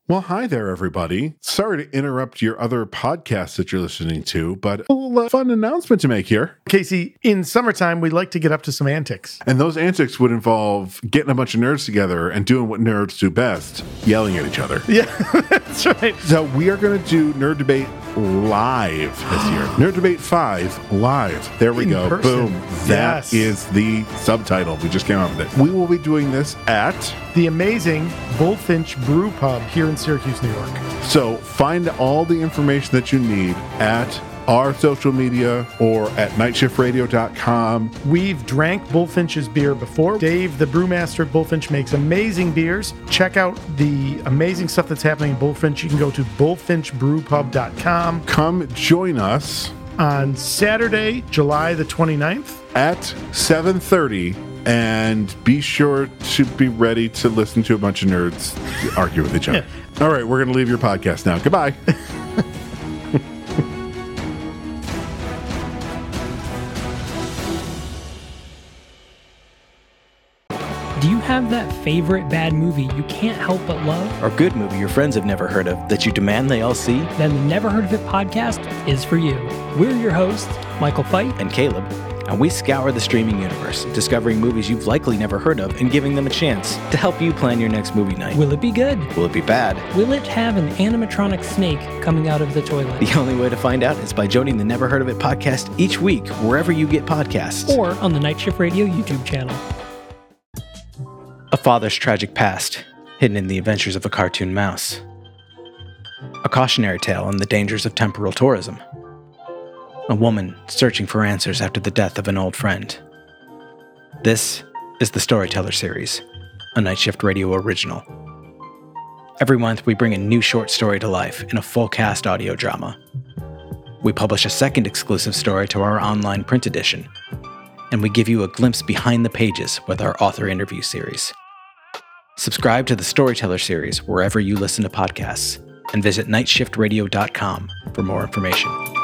Well, hi there, everybody. Sorry to interrupt your other podcasts that you're listening to, but a little fun announcement to make here. Casey, in summertime, we like to get up to some antics. And those antics would involve getting a bunch of nerds together and doing what nerds do best, yelling at each other. Yeah, that's right. So we are going to do Nerd Debate live this year. Nerd Debate 5 live. There we In go. person. Boom. That Yes. is the subtitle. We just came up with it. We will be doing this at... The amazing Bullfinch Brew Pub here in Syracuse, New York. So find all the information that you need at our social media or at nightshiftradio.com. We've drank Bullfinch's beer before. Dave, the brewmaster at Bullfinch, makes amazing beers. Check out the amazing stuff that's happening in Bullfinch. You can go to bullfinchbrewpub.com. Come join us On Saturday, July the 29th. at 7:30 and be sure to be ready to listen to a bunch of nerds argue with each other. All right, we're going to leave your podcast now. Goodbye. Do you have that favorite bad movie you can't help but love? Or good movie your friends have never heard of that you demand they all see? Then the Never Heard of It podcast is for you. We're your hosts, Michael Fight And Caleb. And we scour the streaming universe, discovering movies you've likely never heard of and giving them a chance to help you plan your next movie night. Will it be good? Will it be bad? Will it have an animatronic snake coming out of the toilet? The only way to find out is by joining the Never Heard of It podcast each week, wherever you get podcasts. Or on the Night Shift Radio YouTube channel. A father's tragic past, hidden in the adventures of a cartoon mouse. A cautionary tale on the dangers of temporal tourism. A woman searching for answers after the death of an old friend. This is the Storyteller Series, a Night Shift Radio original. Every month we bring a new short story to life in a full cast audio drama. We publish a second exclusive story to our online print edition, and we give you a glimpse behind the pages with our author interview series. Subscribe to the Storyteller Series wherever you listen to podcasts, and visit nightshiftradio.com for more information.